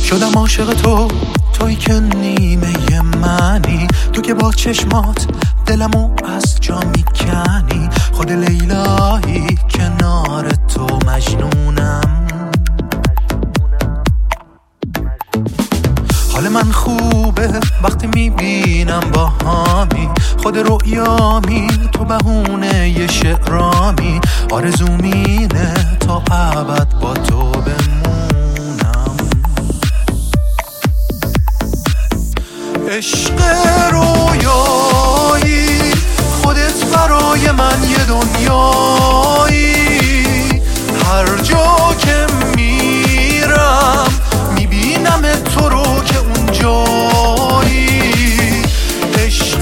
شدم عاشق تو، توی که نیمه منی، تو که با چشمات دلمو از جا میکنی. خود لیلایی کنار تو مجنونم. حال من خوبه وقتی میبینم با هامی، خود رؤیامی تو بهونه ی شعرامی. آرزومینه تا ابد با تو بمونم. عشق رویایی خودت برای من یه دنیایی. هر جا که میرم میبینم تو رو که اونجایی. عشق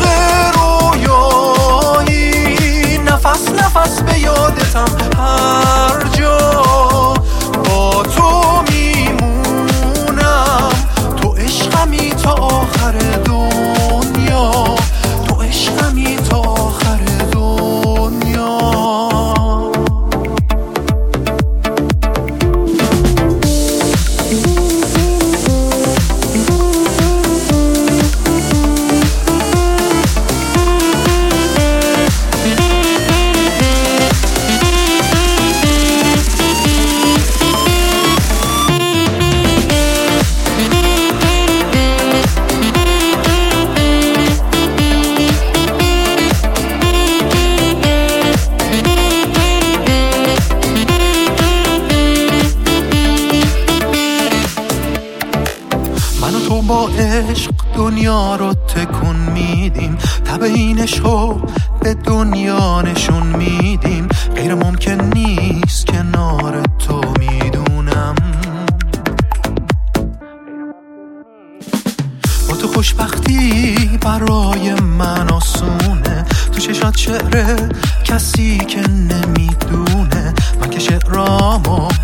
رویایی نفس نفس به یادتم هر جا با تو میمونم. تو عشقمی تا آخر دنیا، تو عشقمی تا آخر دنیا. تو با عشق دنیا رو تکون میدیم، تب این عشقو به دنیا نشون میدیم. غیر ممکن نیست کنار تو میدونم. با تو خوشبختی برای من آسونه، تو چشات شعره کسی که نمیدونه. من که شعرامو